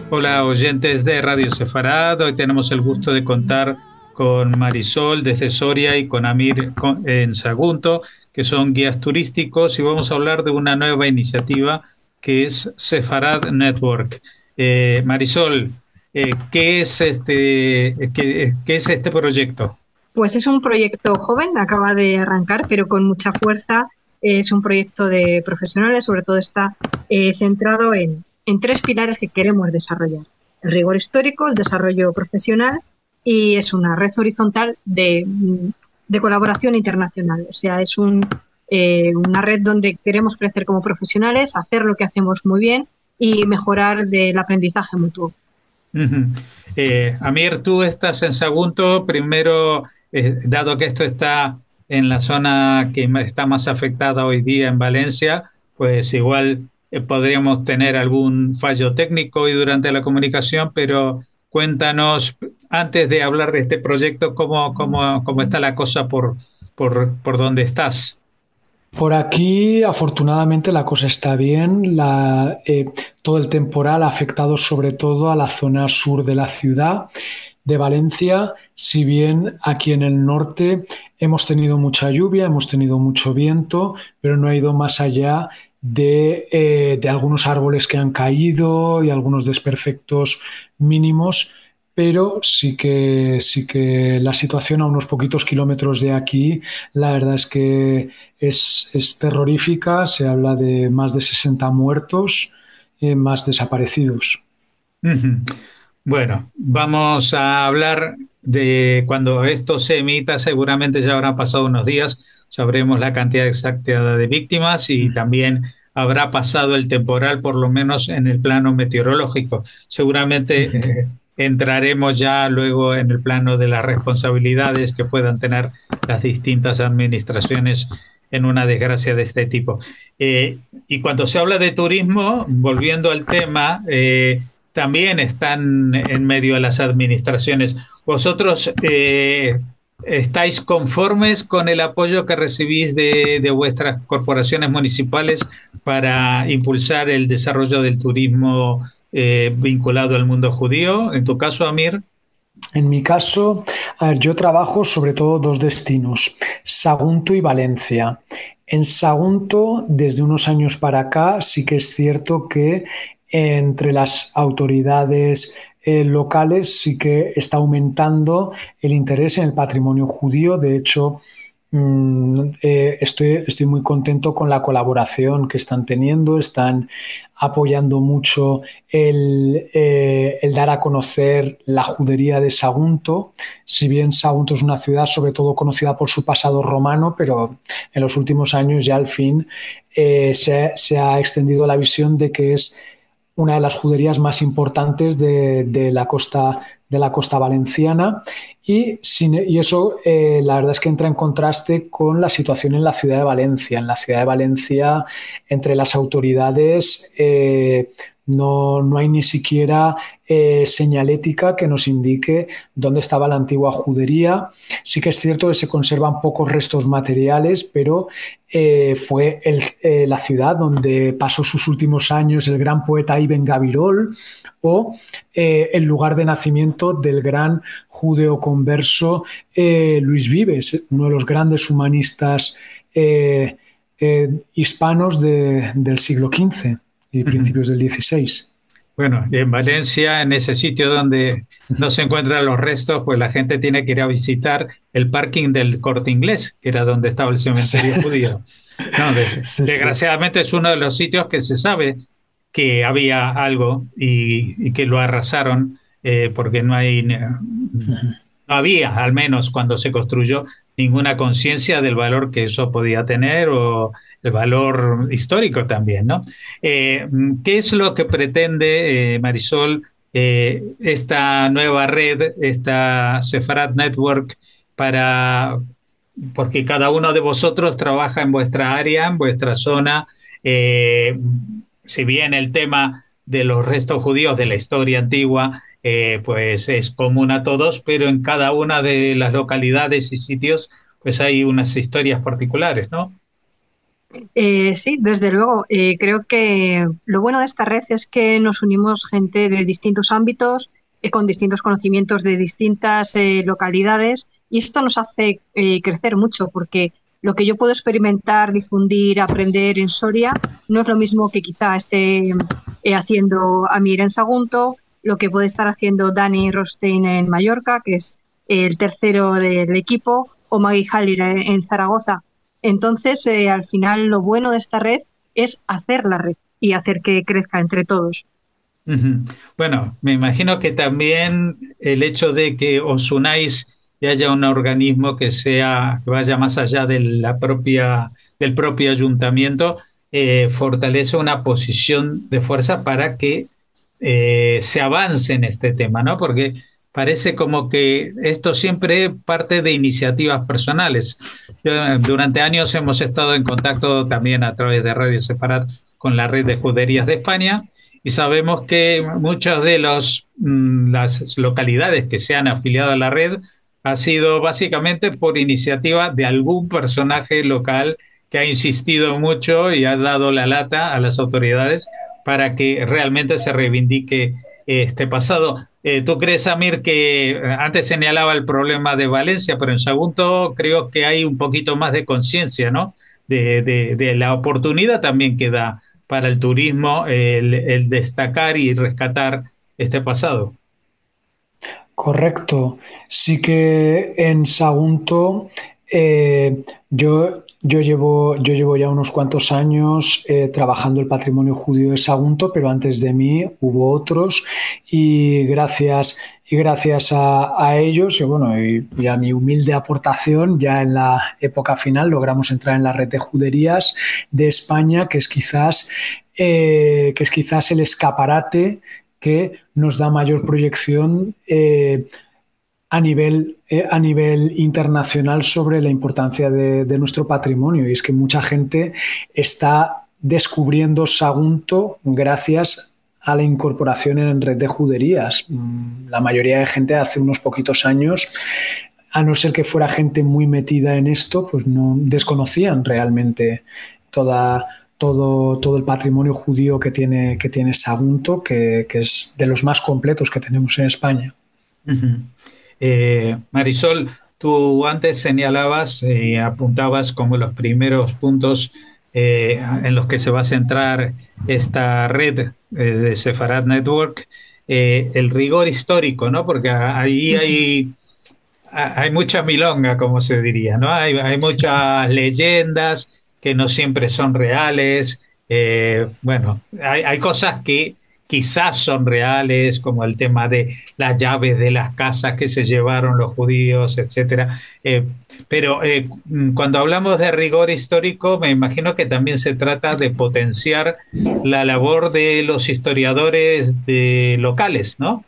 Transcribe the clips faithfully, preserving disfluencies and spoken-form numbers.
Hola oyentes de Radio Sefarad, hoy tenemos el gusto de contar con Marisol desde Soria y con Amir con- en Sagunto, que son guías turísticos, y vamos a hablar de una nueva iniciativa que es Sefarad Network. Eh, Marisol, eh, ¿qué es este, qué, qué es este proyecto? Pues es un proyecto joven, acaba de arrancar, pero con mucha fuerza. Es un proyecto de profesionales, sobre todo está eh, centrado en, en tres pilares que queremos desarrollar. El rigor histórico, el desarrollo profesional y es una red horizontal de, mm, de colaboración internacional. O sea, es un, eh, una red donde queremos crecer como profesionales, hacer lo que hacemos muy bien y mejorar del aprendizaje mutuo. Ujú. Eh, Amir, tú estás en Sagunto, primero, eh, dado que esto está en la zona que ma- está más afectada hoy día en Valencia, pues igual eh, podríamos tener algún fallo técnico hoy durante la comunicación, pero cuéntanos, antes de hablar de este proyecto, cómo, cómo, cómo está la cosa por, por, por donde estás. Por aquí, afortunadamente, la cosa está bien. La, eh, todo el temporal ha afectado sobre todo a la zona sur de la ciudad de Valencia, si bien aquí en el norte hemos tenido mucha lluvia, hemos tenido mucho viento, pero no ha ido más allá de, eh, de algunos árboles que han caído y algunos desperfectos mínimos, pero sí que, sí que la situación a unos poquitos kilómetros de aquí, la verdad es que es, es terrorífica. Se habla de más de sesenta muertos, eh, más desaparecidos. Ujú. Bueno, vamos a hablar de cuando esto se emita, seguramente ya habrán pasado unos días, sabremos la cantidad exacta de víctimas y también habrá pasado el temporal, por lo menos en el plano meteorológico. Seguramente eh, entraremos ya luego en el plano de las responsabilidades que puedan tener las distintas administraciones en una desgracia de este tipo. Eh, y cuando se habla de turismo, volviendo al tema, eh, también están en medio de las administraciones. ¿Vosotros eh, estáis conformes con el apoyo que recibís de, de vuestras corporaciones municipales para impulsar el desarrollo del turismo eh, vinculado al mundo judío? En tu caso, Amir. En mi caso, a ver, yo trabajo sobre todo dos destinos, Sagunto y Valencia. En Sagunto, desde unos años para acá, sí que es cierto que entre las autoridades eh, locales sí que está aumentando el interés en el patrimonio judío. De hecho, mm, eh, estoy, estoy muy contento con la colaboración que están teniendo. Están apoyando mucho el, eh, el dar a conocer la judería de Sagunto. Si bien Sagunto es una ciudad sobre todo conocida por su pasado romano, pero en los últimos años ya al fin eh, se, se ha extendido la visión de que es una de las juderías más importantes de, de la costa, de la costa valenciana, y, sin, y eso eh, la verdad es que entra en contraste con la situación en la ciudad de Valencia. En la ciudad de Valencia, entre las autoridades, eh, no, no hay ni siquiera eh, señalética que nos indique dónde estaba la antigua judería. Sí que es cierto que se conservan pocos restos materiales, pero eh, fue el, eh, la ciudad donde pasó sus últimos años el gran poeta Ibn Gabirol, o eh, el lugar de nacimiento del gran judeo converso eh, Luis Vives, uno de los grandes humanistas eh, eh, hispanos de, del siglo quince y principios del dieciséis. Bueno, en Valencia, en ese sitio donde no se encuentran los restos, pues la gente tiene que ir a visitar el parking del Corte Inglés, que era donde estaba el Sí, cementerio judío. No, des- sí, sí. desgraciadamente es uno de los sitios que se sabe que había algo y, y que lo arrasaron eh, porque no hay, no había, al menos cuando se construyó, ninguna conciencia del valor que eso podía tener o el valor histórico también, ¿no? Eh, ¿qué es lo que pretende, eh, Marisol, eh, esta nueva red, esta Sefarad Network, para, porque cada uno de vosotros trabaja en vuestra área, en vuestra zona, eh, si bien el tema de los restos judíos de la historia antigua, eh, pues es común a todos, pero en cada una de las localidades y sitios, pues hay unas historias particulares, ¿no? Eh, sí, desde luego. Eh, creo que lo bueno de esta red es que nos unimos gente de distintos ámbitos, eh, con distintos conocimientos de distintas eh, localidades, y esto nos hace eh, crecer mucho porque lo que yo puedo experimentar, difundir, aprender en Soria no es lo mismo que quizá esté eh, haciendo Amir en Sagunto, lo que puede estar haciendo Dani Rostein en Mallorca, que es el tercero del equipo, o Maggie Haller en Zaragoza. Entonces, eh, al final, lo bueno de esta red es hacer la red y hacer que crezca entre todos. Ujú. Bueno, me imagino que también el hecho de que os unáis y haya un organismo que sea, que vaya más allá de la propia, del propio ayuntamiento, eh, fortalece una posición de fuerza para que eh, se avance en este tema, ¿no? Porque parece como que esto siempre parte de iniciativas personales. Eh, Durante años hemos estado en contacto también a través de Radio Sefarad con la red de juderías de España y sabemos que muchas de los, mm, las localidades que se han afiliado a la red ha sido básicamente por iniciativa de algún personaje local que ha insistido mucho y ha dado la lata a las autoridades para que realmente se reivindique este pasado. Eh, ¿Tú crees, Amir, que eh, antes señalaba el problema de Valencia, pero en Sagunto creo que hay un poquito más de conciencia, ¿no? De, de, de la oportunidad también que da para el turismo el, el destacar y rescatar este pasado. Correcto. Sí que en Sagunto eh, yo, yo llevo, yo llevo ya unos cuantos años eh, trabajando el patrimonio judío de Sagunto, pero antes de mí hubo otros y gracias, y gracias a, a ellos y, bueno, y, y a mi humilde aportación, ya en la época final logramos entrar en la red de juderías de España, que es quizás, eh, que es quizás el escaparate que nos da mayor proyección eh, a nivel, eh, a nivel internacional sobre la importancia de, de nuestro patrimonio. Y es que mucha gente está descubriendo Sagunto gracias a la incorporación en red de juderías. La mayoría de gente hace unos poquitos años, a no ser que fuera gente muy metida en esto, pues no desconocían realmente toda, todo, todo el patrimonio judío que tiene, que tiene Sagunto, que, que es de los más completos que tenemos en España. Uh-huh. Eh, Marisol, tú antes señalabas y eh, apuntabas como los primeros puntos eh, en los que se va a centrar esta red eh, de Sefarad Network, eh, el rigor histórico, ¿no? Porque ahí hay, hay mucha milonga, como se diría, ¿no? Hay, hay muchas leyendas que no siempre son reales. Eh, bueno, hay, hay cosas que quizás son reales, como el tema de las llaves de las casas que se llevaron los judíos, etcétera. Eh, pero eh, cuando hablamos de rigor histórico, me imagino que también se trata de potenciar la labor de los historiadores de locales, ¿no?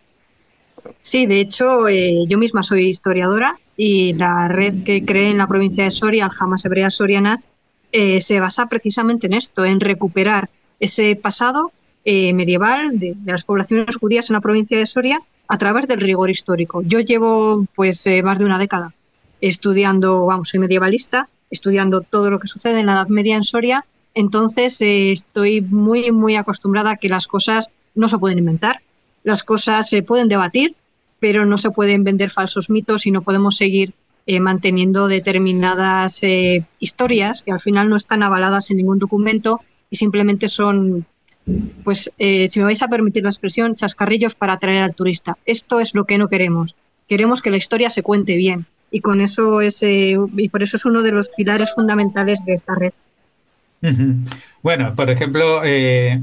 Sí, de hecho, eh, yo misma soy historiadora y la red que creé en la provincia de Soria, Aljamas Hebreas Sorianas, eh, se basa precisamente en esto, en recuperar ese pasado eh, medieval de, de las poblaciones judías en la provincia de Soria a través del rigor histórico. Yo llevo pues eh, más de una década estudiando, vamos, soy medievalista, estudiando todo lo que sucede en la Edad Media en Soria, entonces eh, estoy muy, muy acostumbrada a que las cosas no se pueden inventar, las cosas se pueden debatir, pero no se pueden vender falsos mitos y no podemos seguir eh, manteniendo determinadas eh, historias que al final no están avaladas en ningún documento y simplemente son, pues, eh, si me vais a permitir la expresión, chascarrillos para atraer al turista. Esto es lo que no queremos. Queremos que la historia se cuente bien y con eso es, eh, y por eso es uno de los pilares fundamentales de esta red. Uh-huh. Bueno, por ejemplo, eh,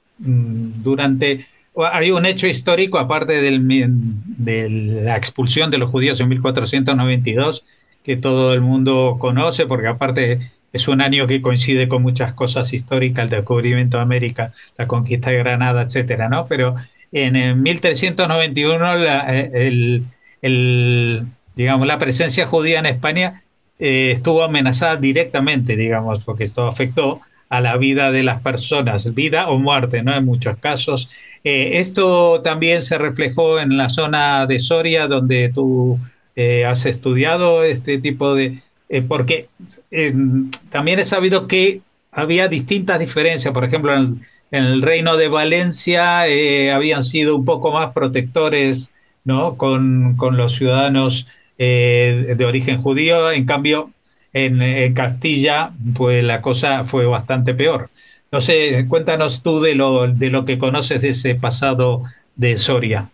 durante hay un hecho histórico aparte del, de la expulsión de los judíos en mil cuatrocientos noventa y dos que todo el mundo conoce, porque aparte es un año que coincide con muchas cosas históricas, el descubrimiento de América, la conquista de Granada, etcétera, ¿no? Pero en, en mil trescientos noventa y uno la, el, el, digamos, la presencia judía en España eh, estuvo amenazada directamente, digamos, porque esto afectó a la vida de las personas, vida o muerte, ¿no? En muchos casos. Eh, esto también se reflejó en la zona de Soria, donde tú eh, has estudiado este tipo de... eh, porque eh, también he sabido que había distintas diferencias. Por ejemplo, en, en el Reino de Valencia eh, habían sido un poco más protectores, ¿no? con, con los ciudadanos eh, de origen judío. En cambio, en, en Castilla, pues la cosa fue bastante peor. No sé, cuéntanos tú de lo, de lo que conoces de ese pasado de Soria.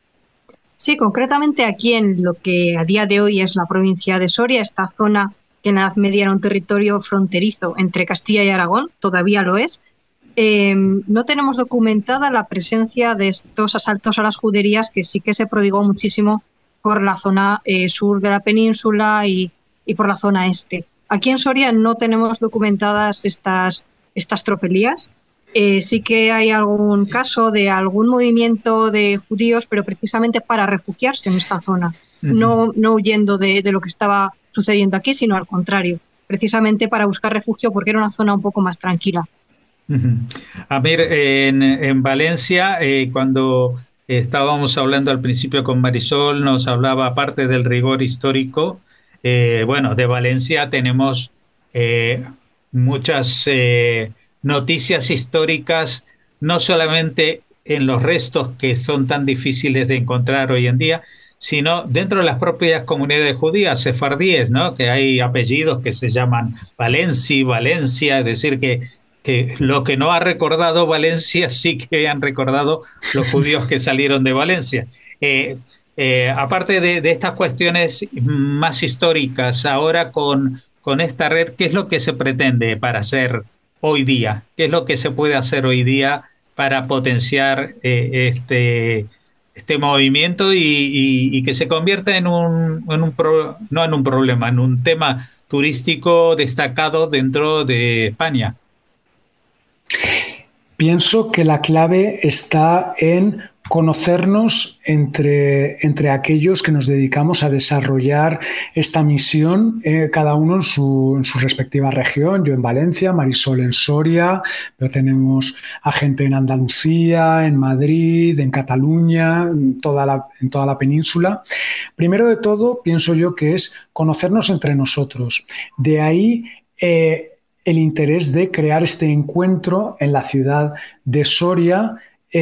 Sí, concretamente aquí en lo que a día de hoy es la provincia de Soria, esta zona que en la Edad Media era un territorio fronterizo entre Castilla y Aragón, todavía lo es. Eh, no tenemos documentada la presencia de estos asaltos a las juderías, que sí que se prodigó muchísimo por la zona eh, sur de la península y, y por la zona este. Aquí en Soria no tenemos documentadas estas, estas tropelías. Eh, sí que hay algún caso de algún movimiento de judíos, pero precisamente para refugiarse en esta zona, Ujú. no, no huyendo de, de lo que estaba sucediendo aquí, sino al contrario, precisamente para buscar refugio porque era una zona un poco más tranquila. Ujú. Amir, en, en Valencia, eh, cuando estábamos hablando al principio con Marisol, nos hablaba, aparte del rigor histórico, eh, bueno, de Valencia tenemos eh, muchas eh, noticias históricas, no solamente en los restos que son tan difíciles de encontrar hoy en día, sino dentro de las propias comunidades judías, sefardíes, ¿no? Que hay apellidos que se llaman Valenci, Valencia, es decir, que que lo que no ha recordado Valencia sí que han recordado los judíos que salieron de Valencia. Eh, eh, aparte de, de, estas cuestiones más históricas, ahora con, con esta red, ¿qué es lo que se pretende para hacer hoy día? ¿Qué es lo que se puede hacer hoy día para potenciar eh, este, este movimiento y, y, y que se convierta en un, en un pro, no en un problema, en un tema turístico destacado dentro de España? Pienso que la clave está en conocernos entre, entre aquellos que nos dedicamos a desarrollar esta misión, eh, cada uno en su, en su respectiva región. Yo en Valencia, Marisol en Soria, pero tenemos a gente en Andalucía, en Madrid, en Cataluña, en toda la, en toda la península. Primero de todo, pienso yo que es conocernos entre nosotros. De ahí eh, el interés de crear este encuentro en la ciudad de Soria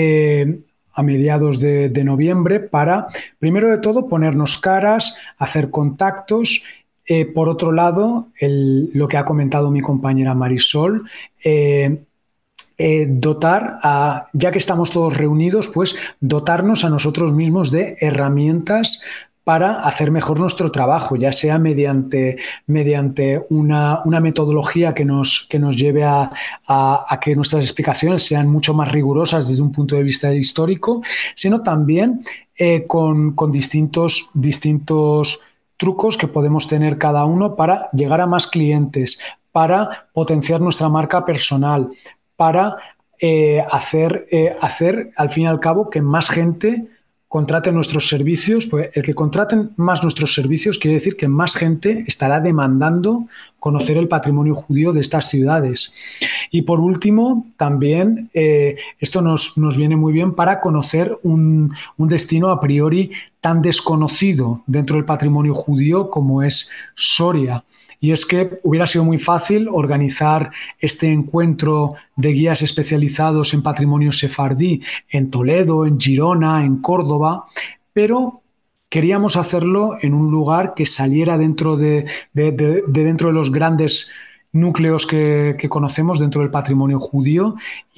eh, a mediados de, de noviembre para, primero de todo, ponernos caras, hacer contactos. Eh, por otro lado, el, lo que ha comentado mi compañera Marisol, eh, eh, dotar a, ya que estamos todos reunidos, pues dotarnos a nosotros mismos de herramientas para hacer mejor nuestro trabajo, ya sea mediante, mediante una, una metodología que nos, que nos lleve a, a, a que nuestras explicaciones sean mucho más rigurosas desde un punto de vista histórico, sino también eh, con, con distintos, distintos trucos que podemos tener cada uno para llegar a más clientes, para potenciar nuestra marca personal, para eh, hacer, eh, hacer, al fin y al cabo, que más gente contraten nuestros servicios. Pues el que contraten más nuestros servicios quiere decir que más gente estará demandando conocer el patrimonio judío de estas ciudades. Y por último, también eh, esto nos, nos viene muy bien para conocer un, un destino a priori tan desconocido dentro del patrimonio judío como es Soria. Y es que hubiera sido muy fácil organizar este encuentro de guías especializados en patrimonio sefardí en Toledo, en Girona, en Córdoba, pero queríamos hacerlo en un lugar que saliera dentro de, de, de, de dentro de los grandes núcleos que, que conocemos dentro del patrimonio judío,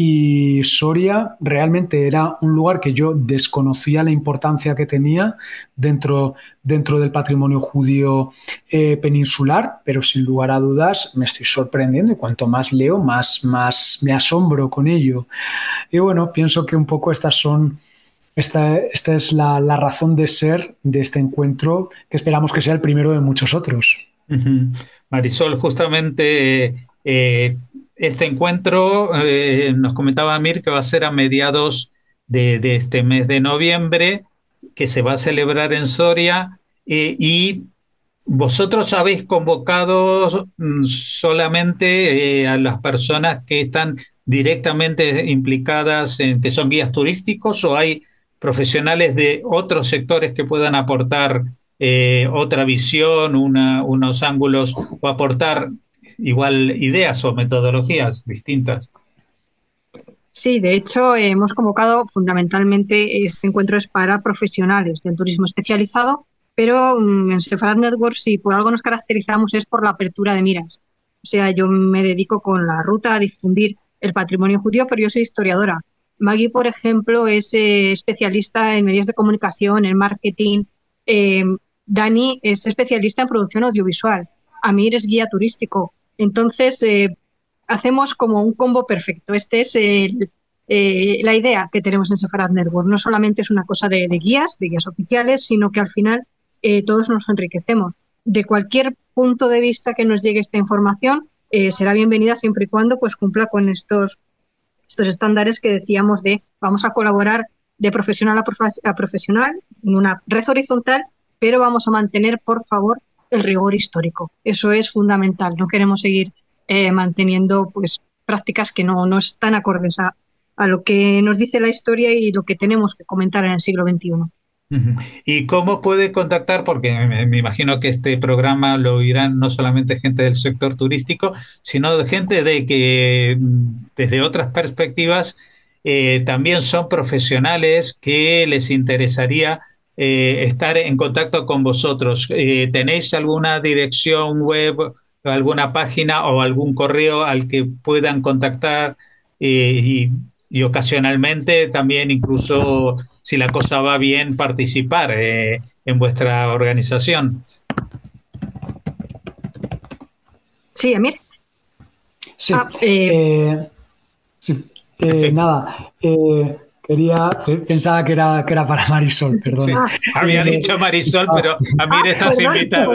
y Soria realmente era un lugar que yo desconocía la importancia que tenía dentro, dentro del patrimonio judío eh, peninsular, pero sin lugar a dudas me estoy sorprendiendo y cuanto más leo, más, más me asombro con ello. Y bueno, pienso que un poco estas son Esta, esta es la, la razón de ser de este encuentro, que esperamos que sea el primero de muchos otros. Ujú. Marisol, justamente eh, este encuentro, eh, nos comentaba Amir que va a ser a mediados de, de este mes de noviembre, que se va a celebrar en Soria, eh, y vosotros habéis convocado mm, solamente eh, a las personas que están directamente implicadas en que son guías turísticos, o hay profesionales de otros sectores que puedan aportar eh, otra visión, una, unos ángulos o aportar igual ideas o metodologías distintas. Sí, de hecho, eh, hemos convocado fundamentalmente este encuentro es para profesionales del turismo especializado, pero mm, en Sefarad Network, si por algo nos caracterizamos es por la apertura de miras. O sea, yo me dedico con la ruta a difundir el patrimonio judío, pero yo soy historiadora. Maggie, por ejemplo, es eh, especialista en medios de comunicación, en marketing. Eh, Dani es especialista en producción audiovisual. Amir es guía turístico. Entonces, eh, hacemos como un combo perfecto. Este es el, eh, la idea que tenemos en Sefarad Network. No solamente es una cosa de, de guías, de guías oficiales, sino que al final eh, todos nos enriquecemos. De cualquier punto de vista que nos llegue esta información, eh, será bienvenida siempre y cuando pues cumpla con estos, estos estándares que decíamos de vamos a colaborar de profesional a, profe a profesional en una red horizontal, pero vamos a mantener, por favor, el rigor histórico. Eso es fundamental. No queremos seguir Eh, manteniendo pues prácticas que no, no están acordes a, a lo que nos dice la historia y lo que tenemos que comentar en el siglo veintiuno. ¿Y cómo puede contactar? Porque me, me imagino que este programa lo oirán no solamente gente del sector turístico, sino de gente de que desde otras perspectivas eh, también son profesionales que les interesaría eh, estar en contacto con vosotros. Eh, ¿tenéis alguna dirección web, alguna página o algún correo al que puedan contactar eh, y, y ocasionalmente también incluso si la cosa va bien participar eh, en vuestra organización? Sí, Amir. Sí, ah, eh, eh, sí. Eh, nada, eh, quería, pensaba que era, que era para Marisol, perdón. Sí. Había eh, dicho Marisol, ah, pero Amir ah, estás perdón, invitado.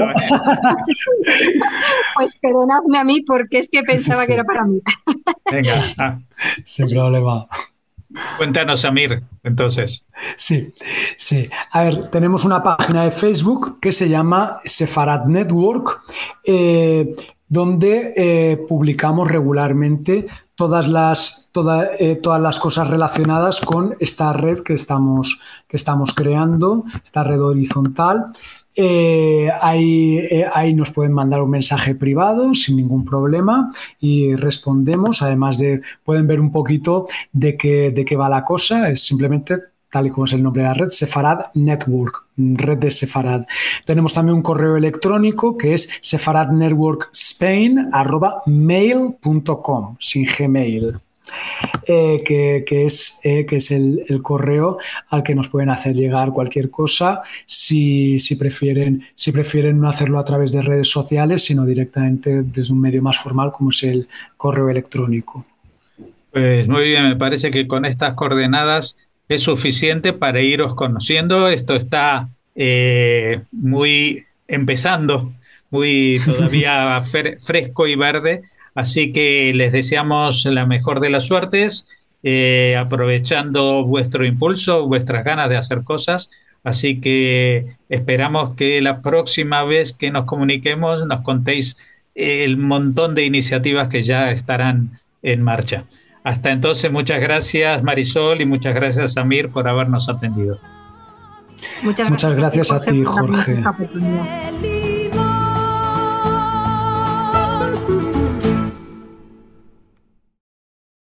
Pues perdonadme a mí porque es que pensaba sí, sí, sí. que era para mí. Venga. Ah. Sin problema. Cuéntanos, Amir, entonces. Sí, sí. A ver, tenemos una página de Facebook que se llama Sefarad Network, eh, donde eh, publicamos regularmente todas las, toda, eh, todas las cosas relacionadas con esta red que estamos, que estamos creando, esta red horizontal. Eh, ahí, eh, ahí nos pueden mandar un mensaje privado sin ningún problema y respondemos. Además de, pueden ver un poquito de qué, de qué va la cosa. Es simplemente, tal y como es el nombre de la red, Sefarad Network, red de Sefarad. Tenemos también un correo electrónico que es sefaradnetworkspain arroba mail punto com, sin Gmail. Eh, que, que es, eh, que es el, el correo al que nos pueden hacer llegar cualquier cosa si, si, prefieren, si prefieren no hacerlo a través de redes sociales, sino directamente desde un medio más formal como es el correo electrónico. Pues muy bien, me parece que con estas coordenadas es suficiente para iros conociendo. Esto está eh, muy empezando, muy todavía fresco y verde. Así que les deseamos la mejor de las suertes, eh, aprovechando vuestro impulso, vuestras ganas de hacer cosas. Así que esperamos que la próxima vez que nos comuniquemos nos contéis el montón de iniciativas que ya estarán en marcha. Hasta entonces, muchas gracias Marisol y muchas gracias Amir por habernos atendido. Muchas gracias, muchas gracias a ti, Jorge.